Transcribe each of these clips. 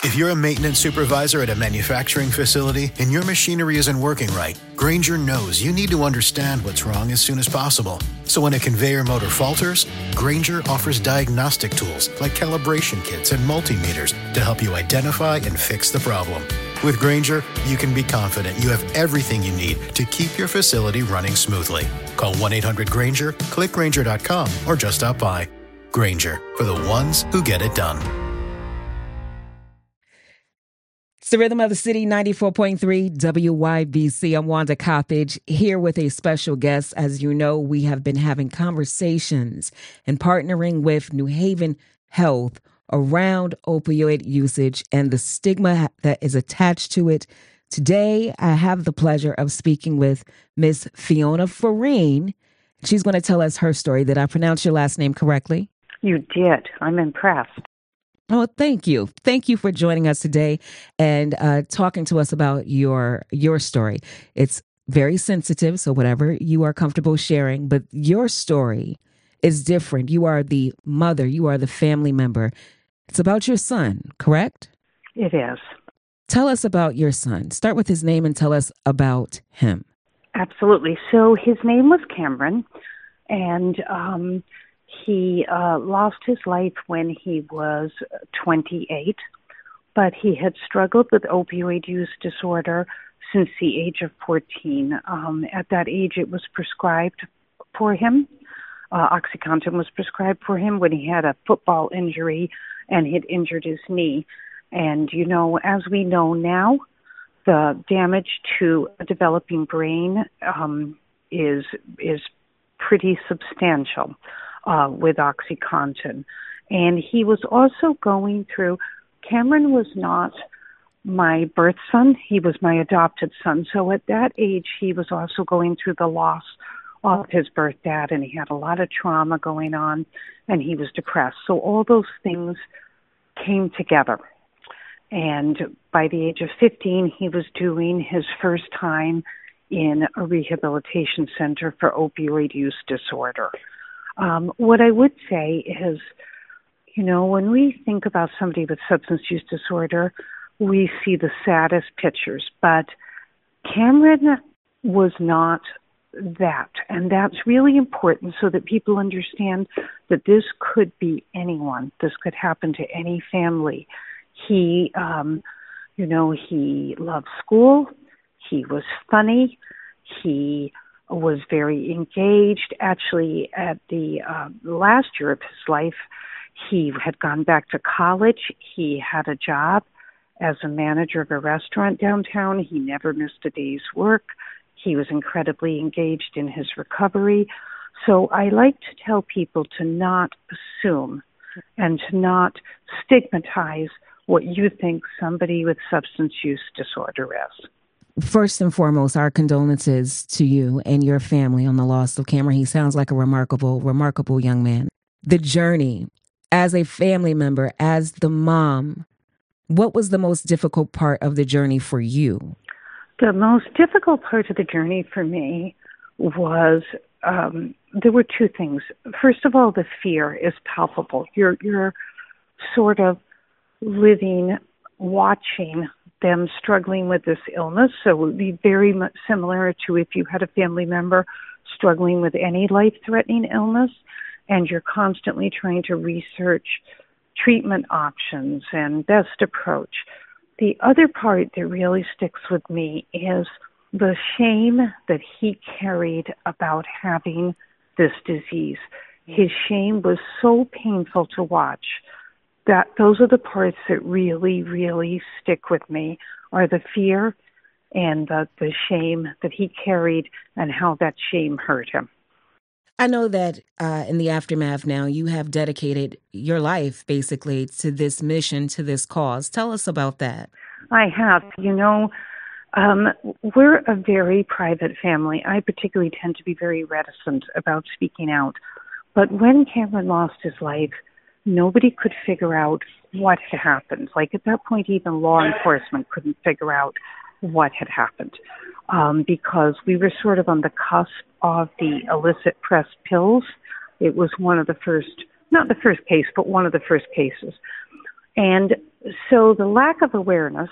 If you're a maintenance supervisor at a manufacturing facility and your machinery isn't working right, Grainger knows you need to understand what's wrong as soon as possible. So when a conveyor motor falters, Grainger offers diagnostic tools like calibration kits and multimeters to help you identify and fix the problem. With Grainger, you can be confident you have everything you need to keep your facility running smoothly. Call 1-800-GRAINGER, click Grainger.com, or just stop by. Grainger, for the ones who get it done. It's the Rhythm of the City, 94.3 WYBC. I'm Wanda Coppage, here with a special guest. As you know, we have been having conversations and partnering with New Haven Health around opioid usage and the stigma that is attached to it. Today, I have the pleasure of speaking with Miss Fiona Farine. She's going to tell us her story. Did I pronounce your last name correctly? You did. I'm impressed. Oh, thank you. Thank you for joining us today and talking to us about your story. It's very sensitive, so whatever you are comfortable sharing, but your story is different. You are the mother. You are the family member. It's about your son, correct? It is. Tell us about your son. Start with his name and tell us about him. Absolutely. So his name was Cameron, and he lost his life when he was 28, but he had struggled with opioid use disorder since the age of 14. At that age, it was prescribed for him. OxyContin was prescribed for him when he had a football injury and had injured his knee. And, you know, as we know now, the damage to a developing brain is pretty substantial with OxyContin. And he was also going through, Cameron was not my birth son, he was my adopted son. So at that age, he was also going through the loss of his birth dad, and he had a lot of trauma going on, and he was depressed. So all those things came together. And by the age of 15, he was doing his first time in a rehabilitation center for opioid use disorder. What I would say is, you know, when we think about somebody with substance use disorder, we see the saddest pictures, but Cameron was not that. And that's really important so that people understand that this could be anyone. This could happen to any family. He, you know, he loved school. He was funny. He was very engaged. Actually, at the last year of his life, he had gone back to college. He had a job as a manager of a restaurant downtown. He never missed a day's work. He was incredibly engaged in his recovery. So I like to tell people to not assume and to not stigmatize what you think somebody with substance use disorder is. First and foremost, our condolences to you and your family on the loss of Cameron. He sounds like a remarkable, remarkable young man. The journey as a family member, as the mom, what was the most difficult part of the journey for you? The most difficult part of the journey for me was, there were two things. First of all, the fear is palpable. You're sort of living, watching them struggling with this illness. So it would be very much similar to if you had a family member struggling with any life-threatening illness, and you're constantly trying to research treatment options and best approach. The other part that really sticks with me is the shame that he carried about having this disease. His shame was so painful to watch that those are the parts that really, really stick with me, are the fear and the shame that he carried and how that shame hurt him. I know that in the aftermath now, you have dedicated your life basically to this mission, to this cause. Tell us about that. I have. You know, we're a very private family. I particularly tend to be very reticent about speaking out. But when Cameron lost his life, nobody could figure out what had happened. Like at that point, even law enforcement couldn't figure out what had happened because we were sort of on the cusp of the illicit pressed pills. It was one of the first, not the first case, but one of the first cases. And so the lack of awareness,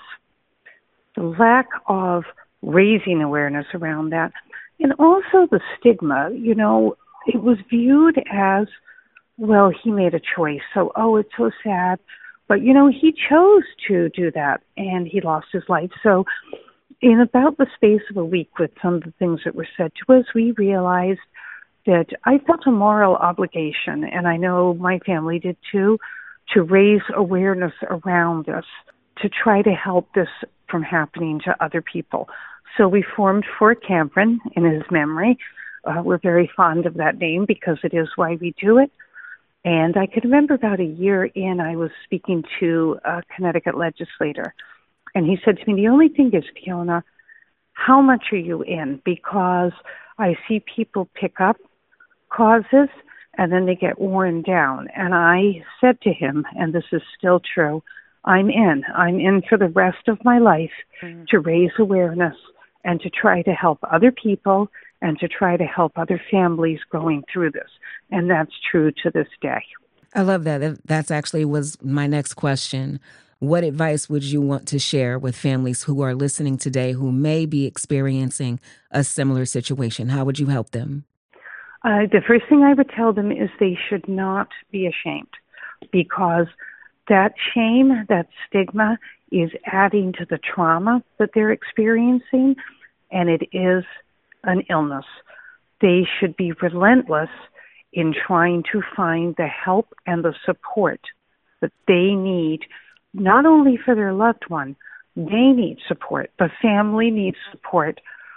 the lack of raising awareness around that, and also the stigma, it was viewed as, well, he made a choice. So, it's so sad. But, he chose to do that, and he lost his life. So in about the space of a week with some of the things that were said to us, we realized that I felt a moral obligation, and I know my family did too, to raise awareness around this, to try to help this from happening to other people. So we formed Fort Cameron in his memory. We're very fond of that name because it is why we do it. And I can remember about a year in, I was speaking to a Connecticut legislator, and he said to me, the only thing is, Fiona, how much are you in? Because I see people pick up causes and then they get worn down. And I said to him, and this is still true, I'm in for the rest of my life to raise awareness and to try to help other people and to try to help other families going through this. And that's true to this day. I love that. That's actually was my next question. What advice would you want to share with families who are listening today who may be experiencing a similar situation? How would you help them? The first thing I would tell them is they should not be ashamed, because that shame, that stigma is adding to the trauma that they're experiencing, and it is an illness. They should be relentless in trying to find the help and the support that they need, not only for their loved one, they need support. The family needs support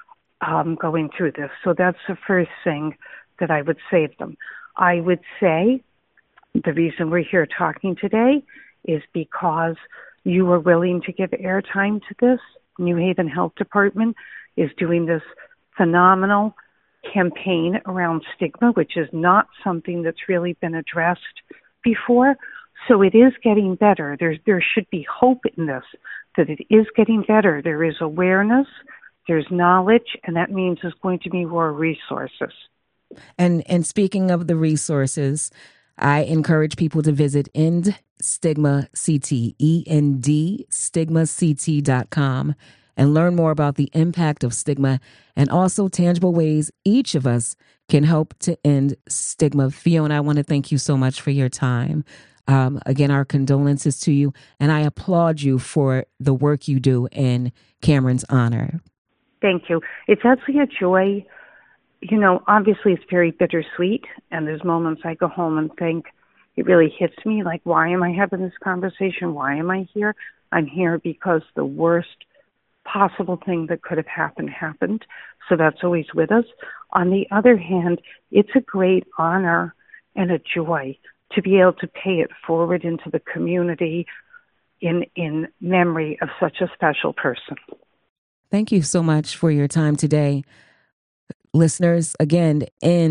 going through this. So that's the first thing that I would say to them. I would say the reason we're here talking today is because you are willing to give airtime to this. New Haven Health Department is doing this phenomenal campaign around stigma, which is not something that's really been addressed before. So it is getting better. There should be hope in this, that it is getting better. There is awareness, there's knowledge, and that means there's going to be more resources. And speaking of the resources, I encourage people to visit End Stigma CT, ENDStigmaCT.com, and learn more about the impact of stigma and also tangible ways each of us can help to end stigma. Fiona, I want to thank you so much for your time. Again, our condolences to you, and I applaud you for the work you do in Cameron's honor. Thank you. It's actually a joy. Obviously it's very bittersweet, and there's moments I go home and think, it really hits me, like, why am I having this conversation? Why am I here? I'm here because the worst possible thing that could have happened. So that's always with us. On the other hand, it's a great honor and a joy to be able to pay it forward into the community in memory of such a special person. Thank you so much for your time today. Listeners, again,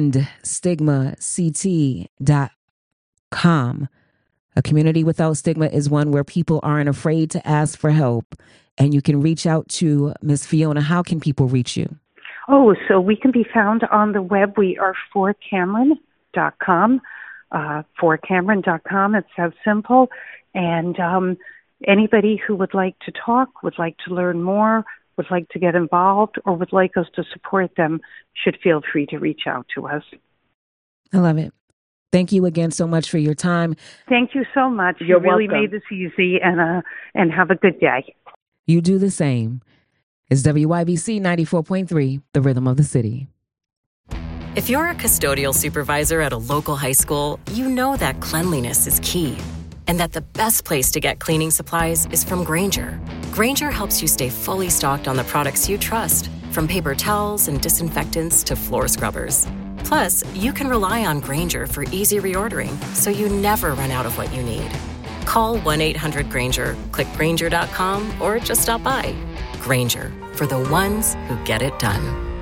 EndStigmaCT.com. A community without stigma is one where people aren't afraid to ask for help. And you can reach out to Ms. Fiona. How can people reach you? So we can be found on the web. We are fortcameron.com. Fortcameron.com. It's that simple. And anybody who would like to talk, would like to learn more, would like to get involved, or would like us to support them should feel free to reach out to us. I love it. Thank you again so much for your time. Thank you so much. You're really welcome. Made this easy, and have a good day. You do the same. It's WYBC 94.3, the rhythm of the city. If you're a custodial supervisor at a local high school, you know that cleanliness is key, and that the best place to get cleaning supplies is from Grainger. Grainger helps you stay fully stocked on the products you trust, from paper towels and disinfectants to floor scrubbers. Plus, you can rely on Grainger for easy reordering, so you never run out of what you need. Call 1-800-GRAINGER, click Grainger.com, or just stop by. Grainger, for the ones who get it done.